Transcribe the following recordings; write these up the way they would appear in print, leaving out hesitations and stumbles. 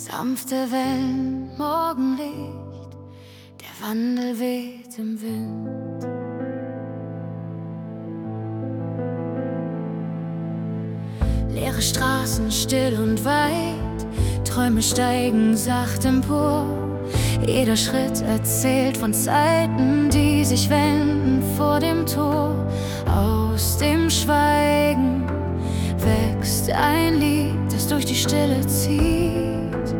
Sanfte Wellen, Morgenlicht, der Wandel weht im Wind. Leere Straßen, still und weit, Träume steigen sacht empor. Jeder Schritt erzählt von Zeiten, die sich wenden vor dem Tor. Aus dem Schweigen wächst ein Lied, das durch die Stille zieht.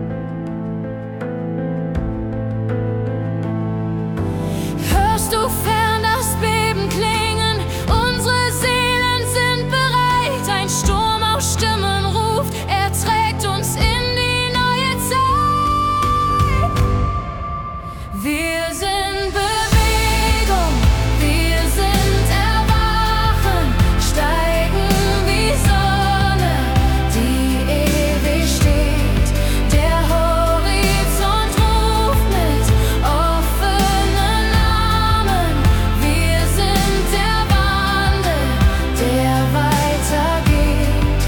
Hörst du fern das Beben klingen? Unsere Seelen sind bereit. Ein Sturm aus Stimmen ruft, er trägt uns in die neue Zeit. Wir sind Bewegung, wir sind Erwachen, steigen wie Sonne, die ewig steht. Der Horizont ruft mit offenen Armen. Wir sind der Wandel, der weitergeht.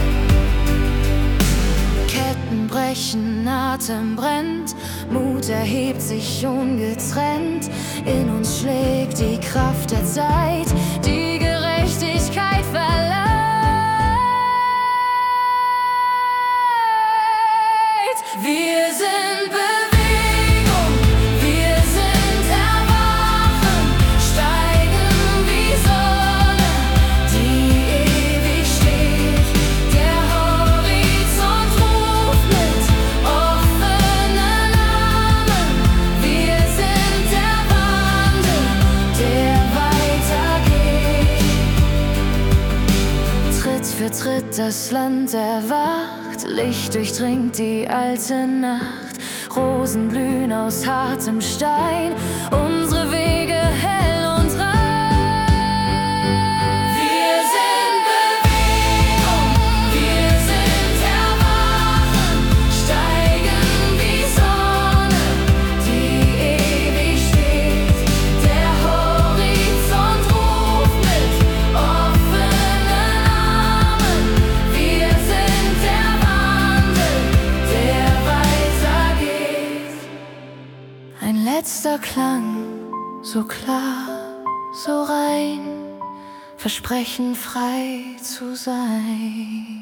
Ketten brechen, Atem brennt, Mut erhebt sich ungetrennt. In uns schlägt die Kraft der Zeit, die Gerechtigkeit verleiht. Wir sind Bewegung, wir sind Erwachen, steigen wie Sonne, die ewig steht. Der Horizont ruft mit offenen Armen. Wir sind der Wandel, der weitergeht. Tritt für Tritt das Land erwacht, Licht durchdringt die alte Nacht. Rosen blühen aus hartem Stein, unsere Wege hell und rein. Wir sind Bewegung, wir sind Erwachen, steigen wie Sonne, die ewig steht. Der Horizont ruft mit offenen Armen. Wir sind der Wandel, der weitergeht. Ein letzter Klang, so klar, so rein, Versprechen frei zu sein.